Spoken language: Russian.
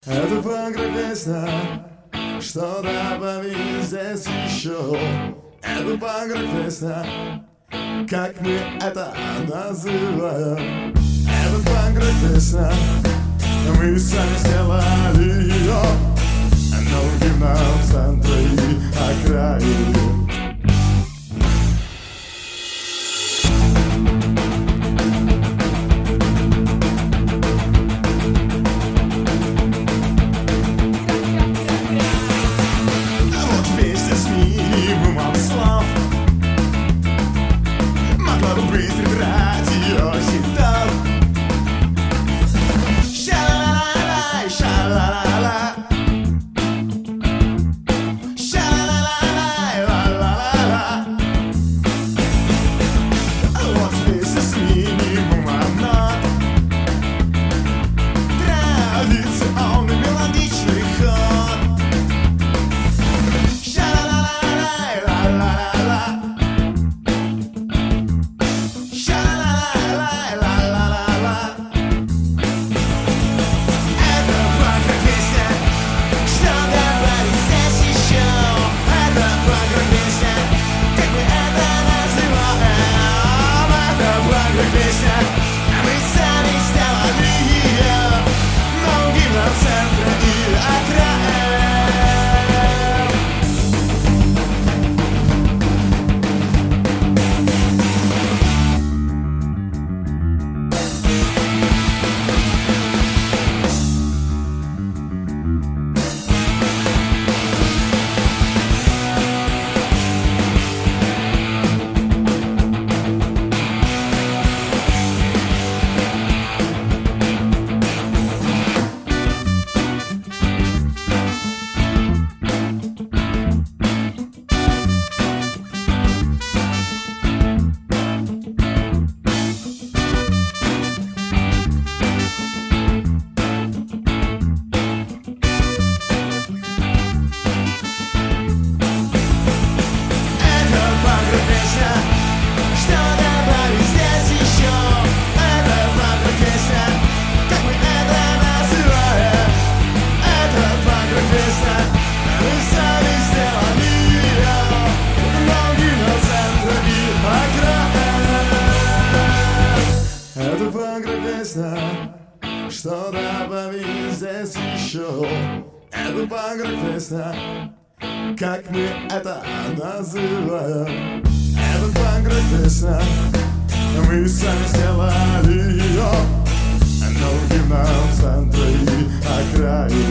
Это погребесня, что добавить здесь еще. Это погребесня, как мы это называем. Это погребесня, мы сами сделали ее, но в гимном центре и окраине. Могла бы быть радио хитов. Ша-ла-ла-ла, ша-ла-ла-ла, ша-ла-ла-ла, ла-ла-ла-ла. Вот вместе с минимумом нот, традиционный мелодичный ход. Это погребесня, что добавить здесь еще. Это погребесня, как мы это называем. Это погребесня, мы сами сделали ее, но в гимном центре и окраине.